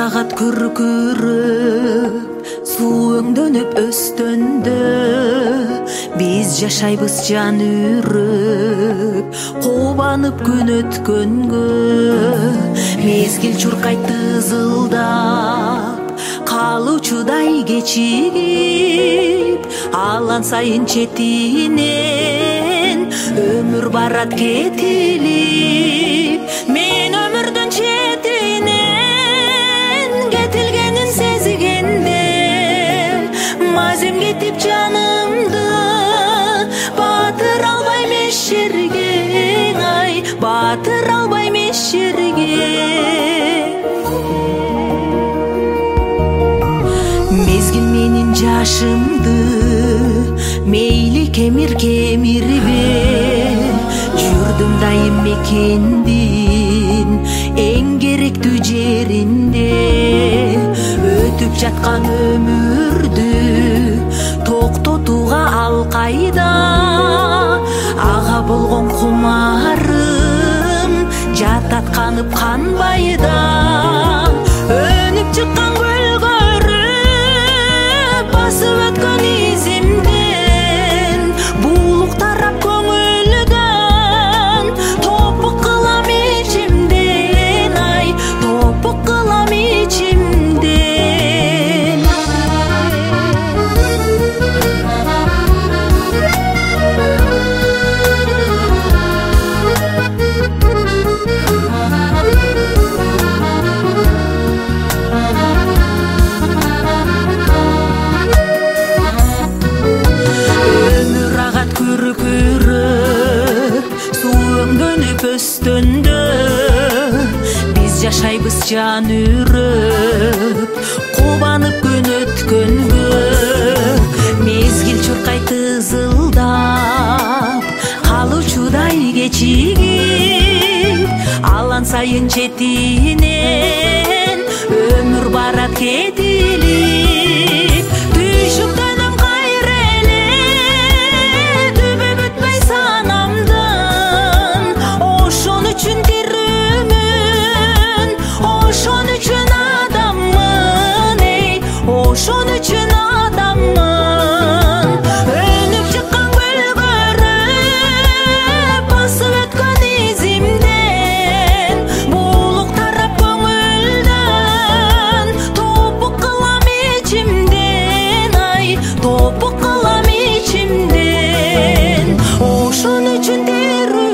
агат күркүрөп суу өңдөнүп өстөндө биз жашайбыз жан үрүп кубанып күн өткөнгө мезгил чуркайт тызылдап калуучудай кечигип алан сайын четинен өмүр барат кетилип мен өмүрдүн четинен кетилгенин сезгенде мазем кетип жанымды батыра албайм эч жерге ай батыра албайм эч жерге мезгил менин жашымды мейли кемирбе жүрдүм дайым мекендин эң керектүү жеринде өтүп жаткан өмүрдү токтотууга ал кайда ага болгон кумарым жатат канып канбайда өнүп чыккан басып өткөн изимден булук тарап көңүлдөн топук кылам ичимден ай топук кылам ичимден өстөндө биз жашайбыз жан үрүп кубанып күн өткөнгө мезгил чуркайт тызылдап калуучудай кечигип алан сайын четинен өмүр барат кетилип түйшүктөнөм кайра эле түбү бүтпөй санамдын ошон үчүн тирүүмүн ошон үчүн адаммын эй ошон үчүн адаммын өнүп чыккан көлгөрүп басып өткөн изимден булук тарап көңүлдөн топук кылам ичимден ай топук кылам ичимден ошон үчүн